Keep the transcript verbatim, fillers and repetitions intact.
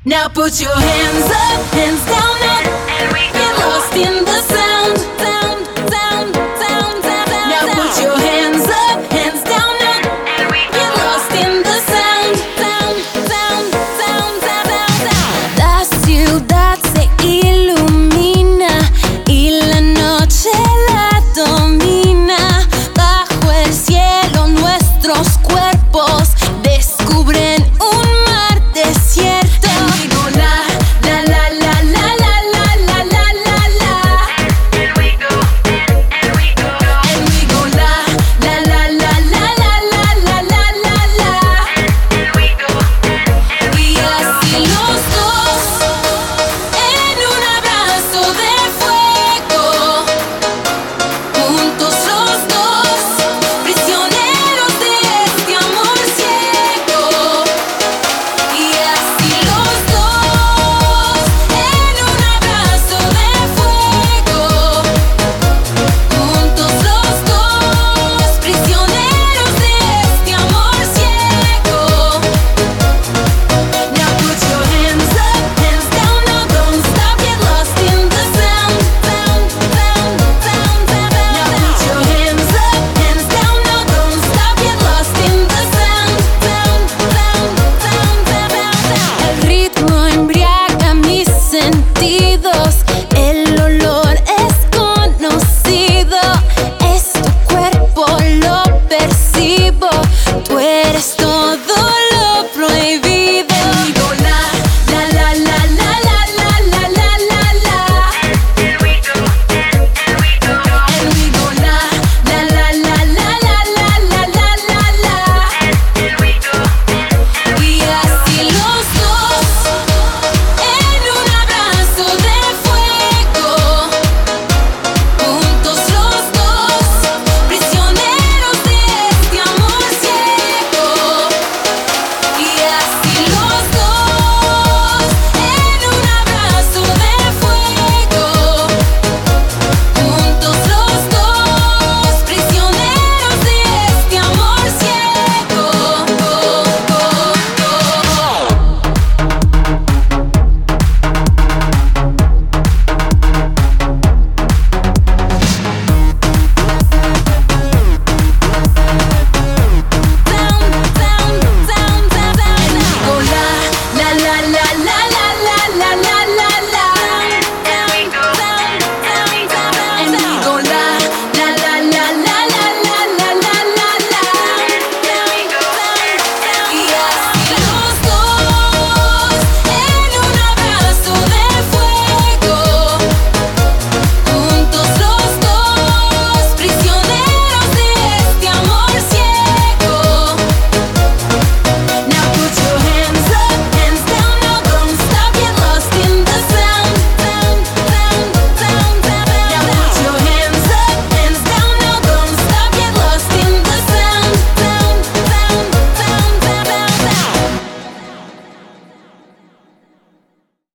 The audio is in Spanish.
Now put your hands up, hands down up. Get lost in the sound, sound, sound, sound, sound. Now put your hands up, hands down up. Get lost in the sound, sound, sound, sound, sound, sound. La ciudad se ilumina y la noche la domina. Bajo el cielo nuestros cuerpos descubren un mar desierto. Los